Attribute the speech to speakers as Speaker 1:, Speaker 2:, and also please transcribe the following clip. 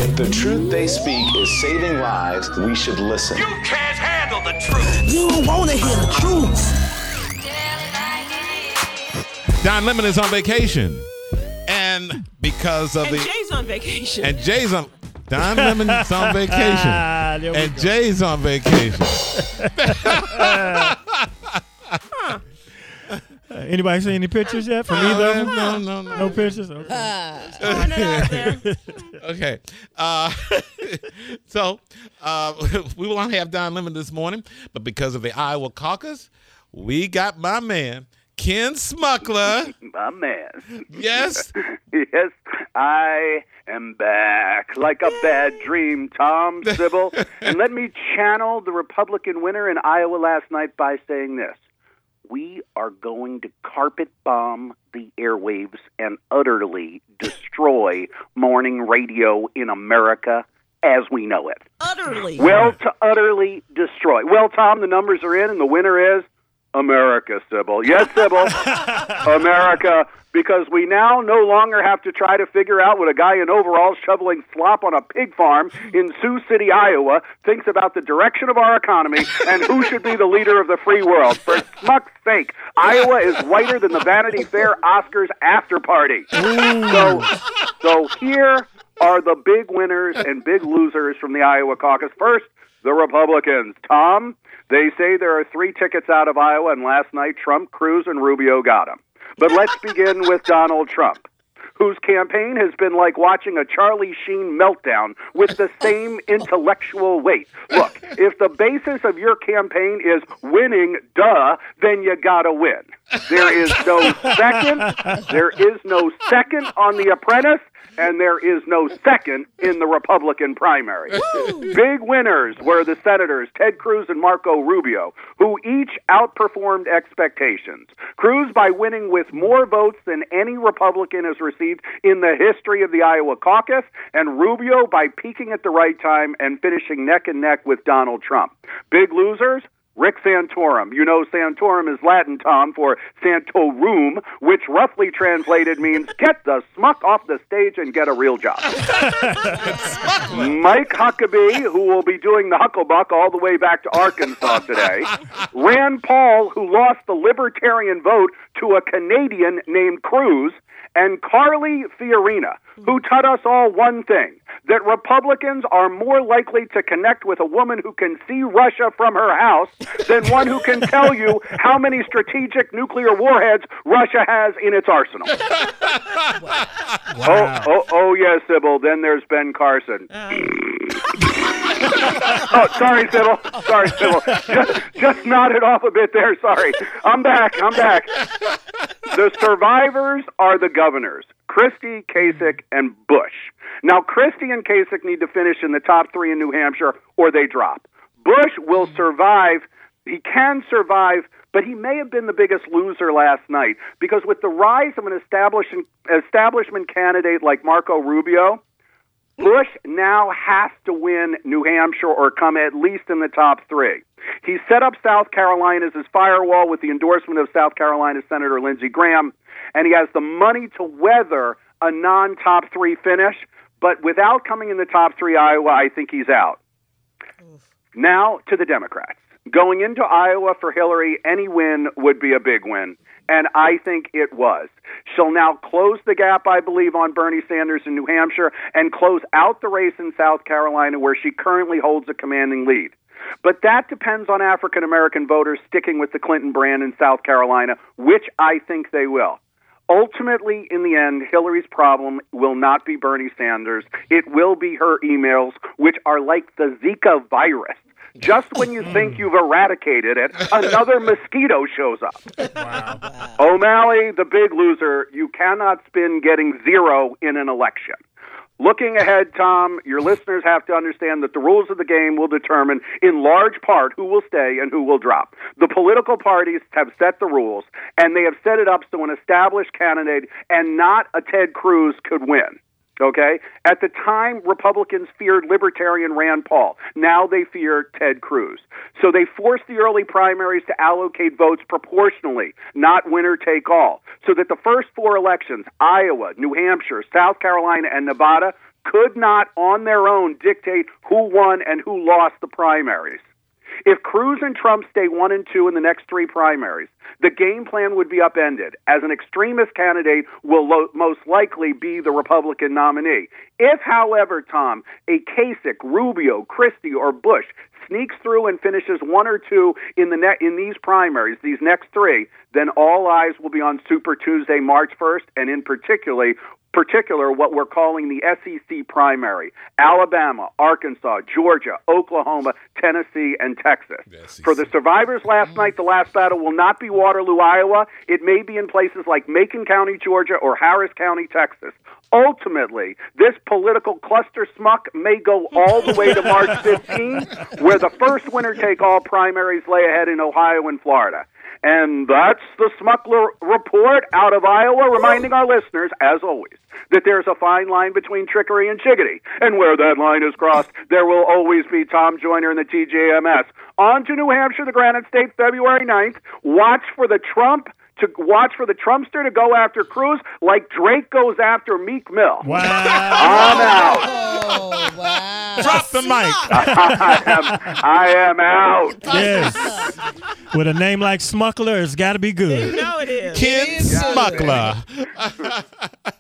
Speaker 1: If the truth they speak is saving lives, we should listen.
Speaker 2: You can't handle the truth.
Speaker 3: You don't want to hear the truth.
Speaker 4: Don Lemon is on vacation. And because of
Speaker 5: Jay's on vacation.
Speaker 4: And Jay's on... Don Lemon's on vacation. And Jay's on vacation.
Speaker 6: Anybody see any pictures yet from either of them?
Speaker 4: No.
Speaker 6: No pictures?
Speaker 4: Okay. So we will not have Don Lemon this morning, but because of the Iowa caucus, we got my man, Ken Smuckler.
Speaker 7: My man.
Speaker 4: Yes.
Speaker 7: Yes, I am back like a bad dream, Tom Sybil. And let me channel the Republican winner in Iowa last night by saying this. We are going to carpet bomb the airwaves and utterly destroy morning radio in America as we know it.
Speaker 5: Utterly.
Speaker 7: Well, to utterly destroy. Well, Tom, the numbers are in, and the winner is America, Sybil. Yes, Sybil. America. Because we now no longer have to try to figure out what a guy in overalls shoveling slop on a pig farm in Sioux City, Iowa, thinks about the direction of our economy and who should be the leader of the free world. For smuck's sake, Iowa is whiter than the Vanity Fair Oscars after party. So here are the big winners and big losers from the Iowa caucus. First, the Republicans. Tom, they say there are 3 tickets out of Iowa, and last night Trump, Cruz, and Rubio got them. But let's begin with Donald Trump, whose campaign has been like watching a Charlie Sheen meltdown with the same intellectual weight. Look, if the basis of your campaign is winning, then you gotta win. There is no second on The Apprentice, and there is no second in the Republican primary. Big winners were the senators Ted Cruz and Marco Rubio, who each outperformed expectations. Cruz by winning with more votes than any Republican has received in the history of the Iowa caucus, and Rubio by peaking at the right time and finishing neck and neck with Donald Trump. Big losers? Rick Santorum. You know Santorum is Latin, Tom, for Santorum, which roughly translated means get the smuck off the stage and get a real job. Mike Huckabee, who will be doing the Hucklebuck all the way back to Arkansas today. Rand Paul, who lost the libertarian vote to a Canadian named Cruz. And Carly Fiorina, who taught us all one thing, that Republicans are more likely to connect with a woman who can see Russia from her house than one who can tell you how many strategic nuclear warheads Russia has in its arsenal.
Speaker 6: Wow.
Speaker 7: Oh, yes, Sybil. Then there's Ben Carson. Oh, sorry, Sybil. Just nodded off a bit there. Sorry. I'm back. The survivors are the governors, Christie, Kasich, and Bush. Now, Christie and Kasich need to finish in the top 3 in New Hampshire, or they drop. Bush will survive. He can survive, but he may have been the biggest loser last night, because with the rise of an establishment candidate like Marco Rubio, Bush now has to win New Hampshire or come at least in the top 3. He set up South Carolina as his firewall with the endorsement of South Carolina Senator Lindsey Graham, and he has the money to weather a non-top 3 finish, but without coming in the top 3 Iowa, I think he's out. Now to the Democrats. Going into Iowa for Hillary, any win would be a big win, and I think it was. She'll now close the gap, I believe, on Bernie Sanders in New Hampshire and close out the race in South Carolina, where she currently holds a commanding lead. But that depends on African-American voters sticking with the Clinton brand in South Carolina, which I think they will. Ultimately, in the end, Hillary's problem will not be Bernie Sanders. It will be her emails, which are like the Zika virus. Just when you think you've eradicated it, another mosquito shows up.
Speaker 6: Wow.
Speaker 7: O'Malley, the big loser, you cannot spin getting 0 in an election. Looking ahead, Tom, your listeners have to understand that the rules of the game will determine in large part who will stay and who will drop. The political parties have set the rules, and they have set it up so an established candidate and not a Ted Cruz could win. Okay? At the time, Republicans feared Libertarian Rand Paul. Now they fear Ted Cruz. So they forced the early primaries to allocate votes proportionally, not winner take all. So that the first 4 elections, Iowa, New Hampshire, South Carolina, and Nevada, could not on their own dictate who won and who lost the primaries. If Cruz and Trump stay 1 and 2 in the next 3 primaries, the game plan would be upended, as an extremist candidate will most likely be the Republican nominee. If, however, Tom, a Kasich, Rubio, Christie, or Bush sneaks through and finishes 1 or 2 in these primaries, these next 3, then all eyes will be on Super Tuesday, March 1st, and in particular what we're calling the SEC primary: Alabama, Arkansas, Georgia, Oklahoma, Tennessee, and Texas. For the survivors last night, the last battle will not be Waterloo, Iowa. It may be in places like Macon County, Georgia, or Harris County, Texas. Ultimately, this political cluster smuck may go all the way to March 15th, where the first winner-take-all primaries lay ahead in Ohio and Florida. And that's the Smuckler Report out of Iowa, reminding our listeners, as always, that there's a fine line between trickery and chickadee. And where that line is crossed, there will always be Tom Joyner and the TJMS. On to New Hampshire, the Granite State, February 9th. Watch for the Trumpster to go after Cruz like Drake goes after Meek Mill.
Speaker 6: Wow.
Speaker 7: I'm out.
Speaker 5: Oh, wow.
Speaker 4: Drop the mic.
Speaker 7: I am out.
Speaker 6: Yes. With a name like Smuckler, it's got to be good.
Speaker 5: You know it is.
Speaker 4: Ken Smuckler.